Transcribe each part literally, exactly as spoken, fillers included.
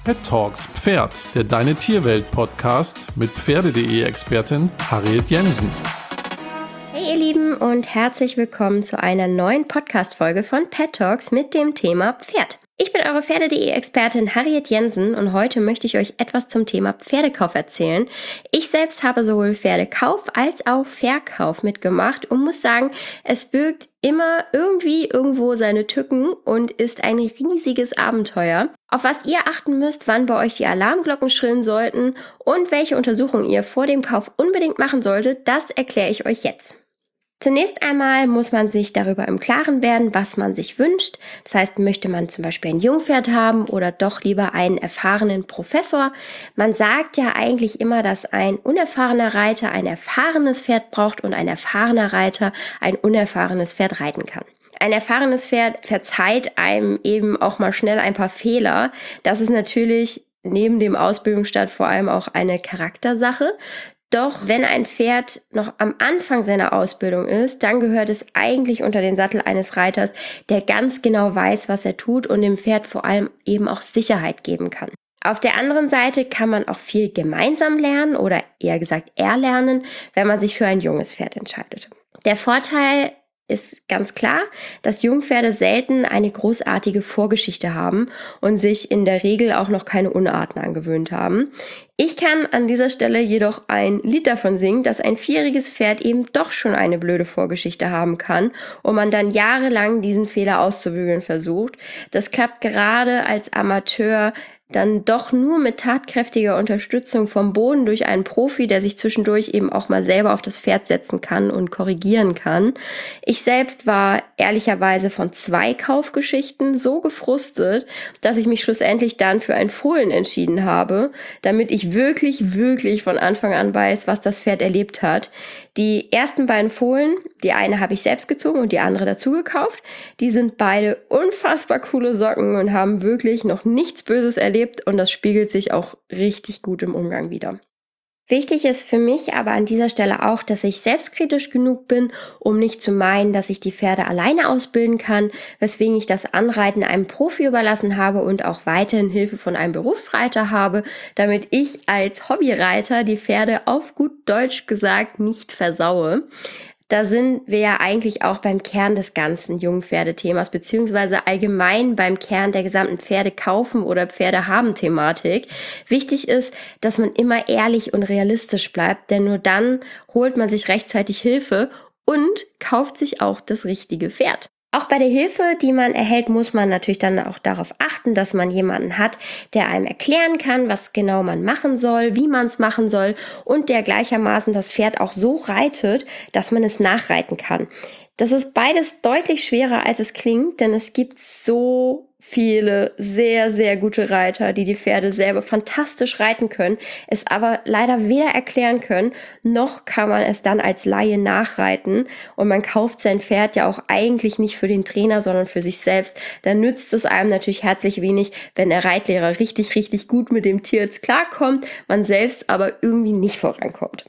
Pet Talks Pferd, der Deine Tierwelt-Podcast mit Pferde.de-Expertin Harriet Jensen. Hey ihr Lieben und herzlich willkommen zu einer neuen Podcast-Folge von Pet Talks mit dem Thema Pferd. Ich bin eure Pferde.de-Expertin Harriet Jensen und heute möchte ich euch etwas zum Thema Pferdekauf erzählen. Ich selbst habe sowohl Pferdekauf als auch Verkauf mitgemacht und muss sagen, es birgt immer irgendwie irgendwo seine Tücken und ist ein riesiges Abenteuer. Auf was ihr achten müsst, wann bei euch die Alarmglocken schrillen sollten und welche Untersuchungen ihr vor dem Kauf unbedingt machen solltet, das erkläre ich euch jetzt. Zunächst einmal muss man sich darüber im Klaren werden, was man sich wünscht. Das heißt, möchte man zum Beispiel ein Jungpferd haben oder doch lieber einen erfahrenen Professor? Man sagt ja eigentlich immer, dass ein unerfahrener Reiter ein erfahrenes Pferd braucht und ein erfahrener Reiter ein unerfahrenes Pferd reiten kann. Ein erfahrenes Pferd verzeiht einem eben auch mal schnell ein paar Fehler. Das ist natürlich neben dem Ausbildungsstart vor allem auch eine Charaktersache. Doch wenn ein Pferd noch am Anfang seiner Ausbildung ist, dann gehört es eigentlich unter den Sattel eines Reiters, der ganz genau weiß, was er tut und dem Pferd vor allem eben auch Sicherheit geben kann. Auf der anderen Seite kann man auch viel gemeinsam lernen oder eher gesagt erlernen, wenn man sich für ein junges Pferd entscheidet. Der Vorteil ist ganz klar, dass Jungpferde selten eine großartige Vorgeschichte haben und sich in der Regel auch noch keine Unarten angewöhnt haben. Ich kann an dieser Stelle jedoch ein Lied davon singen, dass ein vierjähriges Pferd eben doch schon eine blöde Vorgeschichte haben kann und man dann jahrelang diesen Fehler auszubügeln versucht. Das klappt gerade als Amateur dann doch nur mit tatkräftiger Unterstützung vom Boden durch einen Profi, der sich zwischendurch eben auch mal selber auf das Pferd setzen kann und korrigieren kann. Ich selbst war ehrlicherweise von zwei Kaufgeschichten so gefrustet, dass ich mich schlussendlich dann für ein Fohlen entschieden habe, damit ich wirklich, wirklich von Anfang an weiß, was das Pferd erlebt hat. Die ersten beiden Fohlen, die eine habe ich selbst gezogen und die andere dazu gekauft, die sind beide unfassbar coole Socken und haben wirklich noch nichts Böses erlebt und das spiegelt sich auch richtig gut im Umgang wider. Wichtig ist für mich aber an dieser Stelle auch, dass ich selbstkritisch genug bin, um nicht zu meinen, dass ich die Pferde alleine ausbilden kann, weswegen ich das Anreiten einem Profi überlassen habe und auch weiterhin Hilfe von einem Berufsreiter habe, damit ich als Hobbyreiter die Pferde auf gut Deutsch gesagt nicht versaue. Da sind wir ja eigentlich auch beim Kern des ganzen Jungpferdethemas, beziehungsweise allgemein beim Kern der gesamten Pferdekaufen oder Pferdehaben-Thematik. Wichtig ist, dass man immer ehrlich und realistisch bleibt, denn nur dann holt man sich rechtzeitig Hilfe und kauft sich auch das richtige Pferd. Auch bei der Hilfe, die man erhält, muss man natürlich dann auch darauf achten, dass man jemanden hat, der einem erklären kann, was genau man machen soll, wie man es machen soll und der gleichermaßen das Pferd auch so reitet, dass man es nachreiten kann. Das ist beides deutlich schwerer, als es klingt, denn es gibt so viele sehr, sehr gute Reiter, die die Pferde selber fantastisch reiten können, es aber leider weder erklären können, noch kann man es dann als Laie nachreiten und man kauft sein Pferd ja auch eigentlich nicht für den Trainer, sondern für sich selbst. Dann nützt es einem natürlich herzlich wenig, wenn der Reitlehrer richtig, richtig gut mit dem Tier jetzt klarkommt, man selbst aber irgendwie nicht vorankommt.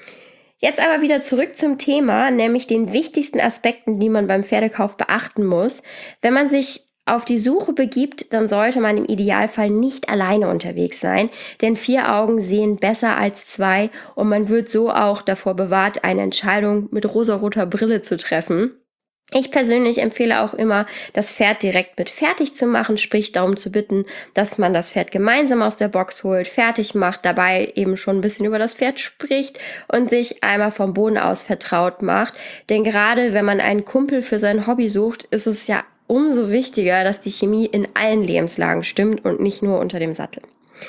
Jetzt aber wieder zurück zum Thema, nämlich den wichtigsten Aspekten, die man beim Pferdekauf beachten muss. Wenn man sich auf die Suche begibt, dann sollte man im Idealfall nicht alleine unterwegs sein, denn vier Augen sehen besser als zwei und man wird so auch davor bewahrt, eine Entscheidung mit rosaroter Brille zu treffen. Ich persönlich empfehle auch immer, das Pferd direkt mit fertig zu machen, sprich darum zu bitten, dass man das Pferd gemeinsam aus der Box holt, fertig macht, dabei eben schon ein bisschen über das Pferd spricht und sich einmal vom Boden aus vertraut macht. Denn gerade wenn man einen Kumpel für sein Hobby sucht, ist es ja umso wichtiger, dass die Chemie in allen Lebenslagen stimmt und nicht nur unter dem Sattel.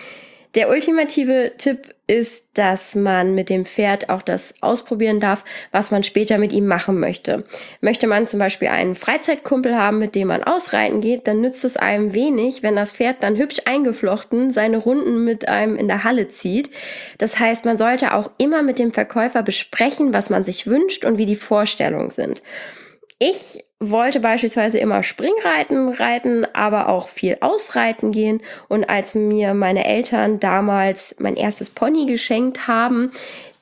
Der ultimative Tipp ist, dass man mit dem Pferd auch das ausprobieren darf, was man später mit ihm machen möchte. Möchte man zum Beispiel einen Freizeitkumpel haben, mit dem man ausreiten geht, dann nützt es einem wenig, wenn das Pferd dann hübsch eingeflochten seine Runden mit einem in der Halle zieht. Das heißt, man sollte auch immer mit dem Verkäufer besprechen, was man sich wünscht und wie die Vorstellungen sind. Ich wollte beispielsweise immer Springreiten reiten, aber auch viel ausreiten gehen. Und als mir meine Eltern damals mein erstes Pony geschenkt haben,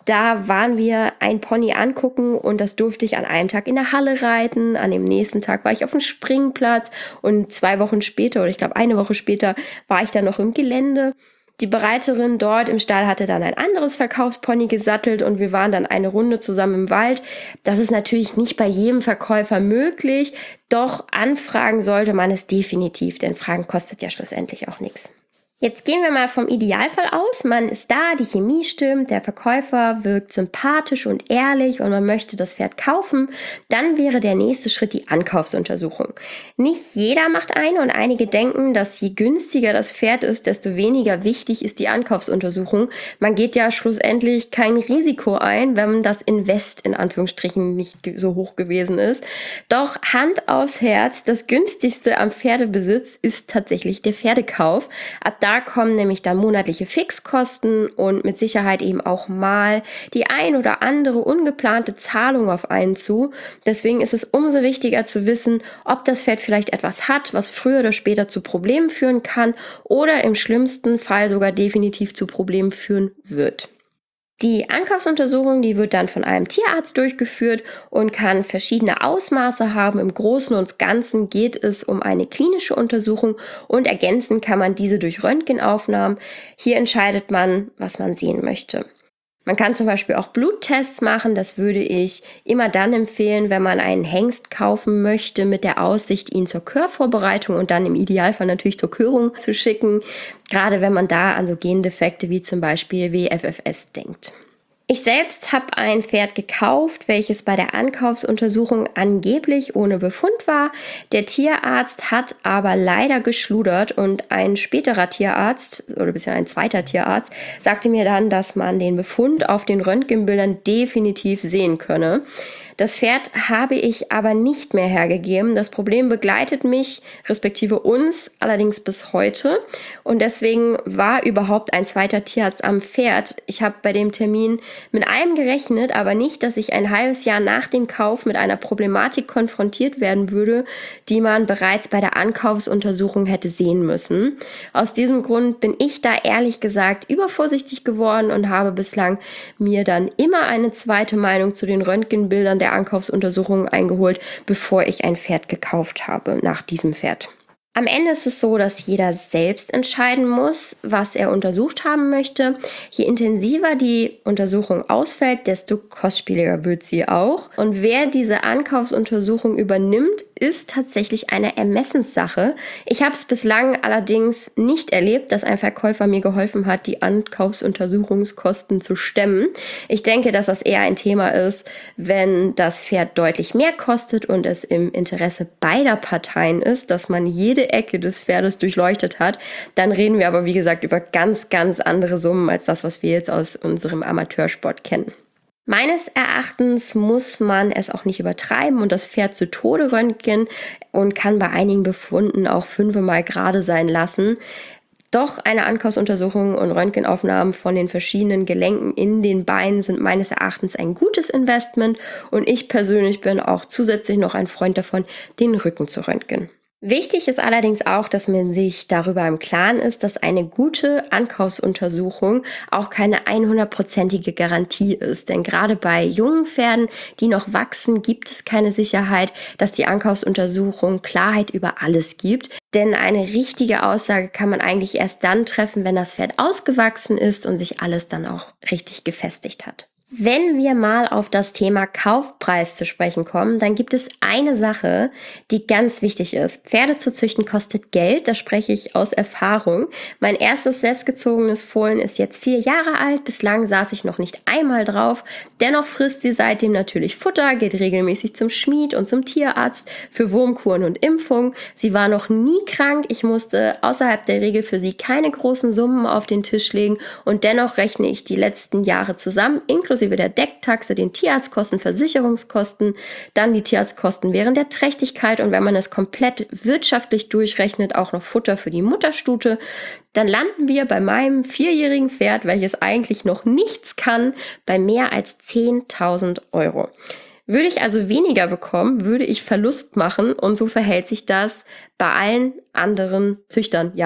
Da waren wir ein Pony angucken und das durfte ich an einem Tag in der Halle reiten. An dem nächsten Tag war ich auf dem Springplatz und zwei Wochen später oder ich glaube eine Woche später war ich dann noch im Gelände. Die Bereiterin dort im Stall hatte dann ein anderes Verkaufspony gesattelt und wir waren dann eine Runde zusammen im Wald. Das ist natürlich nicht bei jedem Verkäufer möglich, doch anfragen sollte man es definitiv, denn Fragen kostet ja schlussendlich auch nichts. Jetzt gehen wir mal vom Idealfall aus. Man ist da, die Chemie stimmt, der Verkäufer wirkt sympathisch und ehrlich und man möchte das Pferd kaufen. Dann wäre der nächste Schritt die Ankaufsuntersuchung. Nicht jeder macht eine und einige denken, dass je günstiger das Pferd ist, desto weniger wichtig ist die Ankaufsuntersuchung. Man geht ja schlussendlich kein Risiko ein, wenn das Invest in Anführungsstrichen nicht so hoch gewesen ist. Doch Hand aufs Herz, das günstigste am Pferdebesitz ist tatsächlich der Pferdekauf. Ab Da kommen nämlich dann monatliche Fixkosten und mit Sicherheit eben auch mal die ein oder andere ungeplante Zahlung auf einen zu. Deswegen ist es umso wichtiger zu wissen, ob das Pferd vielleicht etwas hat, was früher oder später zu Problemen führen kann oder im schlimmsten Fall sogar definitiv zu Problemen führen wird. Die Ankaufsuntersuchung, die wird dann von einem Tierarzt durchgeführt und kann verschiedene Ausmaße haben. Im Großen und Ganzen geht es um eine klinische Untersuchung und ergänzen kann man diese durch Röntgenaufnahmen. Hier entscheidet man, was man sehen möchte. Man kann zum Beispiel auch Bluttests machen. Das würde ich immer dann empfehlen, wenn man einen Hengst kaufen möchte, mit der Aussicht, ihn zur Körvorbereitung und dann im Idealfall natürlich zur Körung zu schicken. Gerade wenn man da an so Gendefekte wie zum Beispiel W F F S denkt. Ich selbst habe ein Pferd gekauft, welches bei der Ankaufsuntersuchung angeblich ohne Befund war. Der Tierarzt hat aber leider geschludert und ein späterer Tierarzt oder bisher ein zweiter Tierarzt sagte mir dann, dass man den Befund auf den Röntgenbildern definitiv sehen könne. Das Pferd habe ich aber nicht mehr hergegeben. Das Problem begleitet mich, respektive uns, allerdings bis heute. Und deswegen war überhaupt ein zweiter Tierarzt am Pferd. Ich habe bei dem Termin mit allem gerechnet, aber nicht, dass ich ein halbes Jahr nach dem Kauf mit einer Problematik konfrontiert werden würde, die man bereits bei der Ankaufsuntersuchung hätte sehen müssen. Aus diesem Grund bin ich da ehrlich gesagt übervorsichtig geworden und habe bislang mir dann immer eine zweite Meinung zu den Röntgenbildern der der Ankaufsuntersuchung eingeholt, bevor ich ein Pferd gekauft habe nach diesem Pferd. Am Ende ist es so, dass jeder selbst entscheiden muss, was er untersucht haben möchte. Je intensiver die Untersuchung ausfällt, desto kostspieliger wird sie auch. Und wer diese Ankaufsuntersuchung übernimmt, ist tatsächlich eine Ermessenssache. Ich habe es bislang allerdings nicht erlebt, dass ein Verkäufer mir geholfen hat, die Ankaufsuntersuchungskosten zu stemmen. Ich denke, dass das eher ein Thema ist, wenn das Pferd deutlich mehr kostet und es im Interesse beider Parteien ist, dass man jede Ecke des Pferdes durchleuchtet hat. Dann reden wir aber, wie gesagt, über ganz, ganz andere Summen als das, was wir jetzt aus unserem Amateursport kennen. Meines Erachtens muss man es auch nicht übertreiben und das Pferd zu Tode röntgen und kann bei einigen Befunden auch fünfmal gerade sein lassen. Doch eine Ankaufsuntersuchung und Röntgenaufnahmen von den verschiedenen Gelenken in den Beinen sind meines Erachtens ein gutes Investment und ich persönlich bin auch zusätzlich noch ein Freund davon, den Rücken zu röntgen. Wichtig ist allerdings auch, dass man sich darüber im Klaren ist, dass eine gute Ankaufsuntersuchung auch keine hundertprozentige Garantie ist. Denn gerade bei jungen Pferden, die noch wachsen, gibt es keine Sicherheit, dass die Ankaufsuntersuchung Klarheit über alles gibt. Denn eine richtige Aussage kann man eigentlich erst dann treffen, wenn das Pferd ausgewachsen ist und sich alles dann auch richtig gefestigt hat. Wenn wir mal auf das Thema Kaufpreis zu sprechen kommen, dann gibt es eine Sache, die ganz wichtig ist. Pferde zu züchten kostet Geld, da spreche ich aus Erfahrung. Mein erstes selbstgezogenes Fohlen ist jetzt vier Jahre alt, bislang saß ich noch nicht einmal drauf. Dennoch frisst sie seitdem natürlich Futter, geht regelmäßig zum Schmied und zum Tierarzt für Wurmkuren und Impfungen. Sie war noch nie krank, ich musste außerhalb der Regel für sie keine großen Summen auf den Tisch legen und dennoch rechne ich die letzten Jahre zusammen, inklusive der Decktaxe, den Tierarztkosten, Versicherungskosten, dann die Tierarztkosten während der Trächtigkeit und wenn man es komplett wirtschaftlich durchrechnet, auch noch Futter für die Mutterstute, dann landen wir bei meinem vierjährigen Pferd, welches eigentlich noch nichts kann, bei mehr als zehntausend Euro. Würde ich also weniger bekommen, würde ich Verlust machen und so verhält sich das bei allen anderen Züchtern ja auch.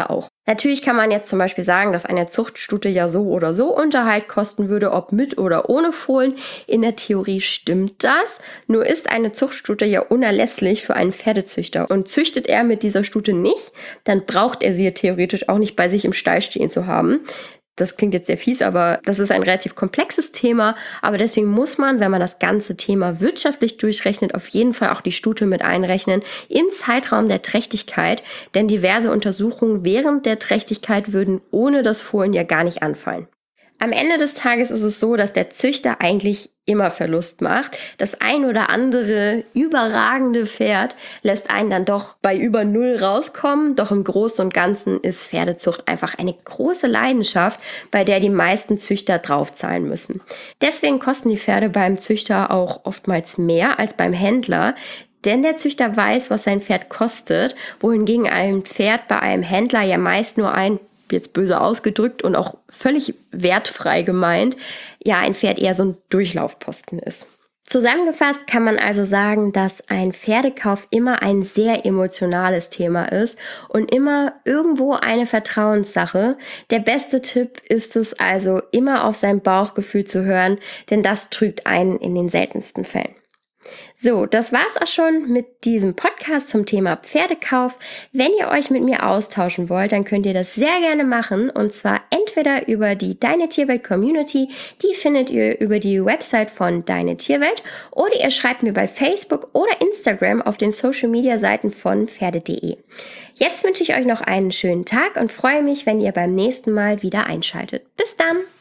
Natürlich kann man jetzt zum Beispiel sagen, dass eine Zuchtstute ja so oder so Unterhalt kosten würde, ob mit oder ohne Fohlen. In der Theorie stimmt das, nur ist eine Zuchtstute ja unerlässlich für einen Pferdezüchter. Und züchtet er mit dieser Stute nicht, dann braucht er sie theoretisch auch nicht bei sich im Stall stehen zu haben. Das klingt jetzt sehr fies, aber das ist ein relativ komplexes Thema. Aber deswegen muss man, wenn man das ganze Thema wirtschaftlich durchrechnet, auf jeden Fall auch die Stute mit einrechnen im Zeitraum der Trächtigkeit. Denn diverse Untersuchungen während der Trächtigkeit würden ohne das Fohlen ja gar nicht anfallen. Am Ende des Tages ist es so, dass der Züchter eigentlich immer Verlust macht. Das ein oder andere überragende Pferd lässt einen dann doch bei über Null rauskommen. Doch im Großen und Ganzen ist Pferdezucht einfach eine große Leidenschaft, bei der die meisten Züchter draufzahlen müssen. Deswegen kosten die Pferde beim Züchter auch oftmals mehr als beim Händler. Denn der Züchter weiß, was sein Pferd kostet, wohingegen ein Pferd bei einem Händler ja meist nur ein, jetzt böse ausgedrückt und auch völlig wertfrei gemeint, ja ein Pferd eher so ein Durchlaufposten ist. Zusammengefasst kann man also sagen, dass ein Pferdekauf immer ein sehr emotionales Thema ist und immer irgendwo eine Vertrauenssache. Der beste Tipp ist es also, immer auf sein Bauchgefühl zu hören, denn das trügt einen in den seltensten Fällen. So, das war's auch schon mit diesem Podcast zum Thema Pferdekauf. Wenn ihr euch mit mir austauschen wollt, dann könnt ihr das sehr gerne machen und zwar entweder über die Deine Tierwelt Community, die findet ihr über die Website von Deine Tierwelt, oder ihr schreibt mir bei Facebook oder Instagram auf den Social Media Seiten von Pferde punkt de. Jetzt wünsche ich euch noch einen schönen Tag und freue mich, wenn ihr beim nächsten Mal wieder einschaltet. Bis dann!